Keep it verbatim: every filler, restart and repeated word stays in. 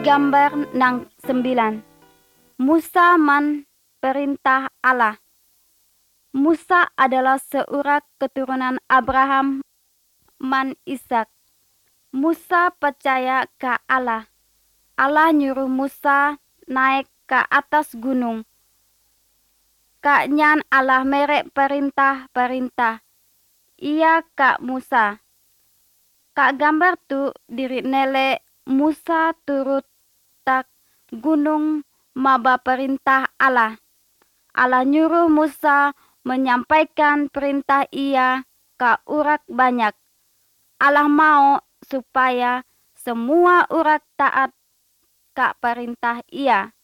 gambar nang sembilan. Musa man perintah Allah. Musa adalah seorang keturunan Abraham man Ishak. Musa percaya ke Allah. Allah nyuruh Musa naik ke atas gunung. Kak nyan Allah merek perintah-perintah. Ia kak Musa. Kak gambar tu diri nele Musa turut tak gunung maba perintah Allah. Allah nyuruh Musa menyampaikan perintah ia ke urat banyak. Allah mau supaya semua urat taat ke perintah ia.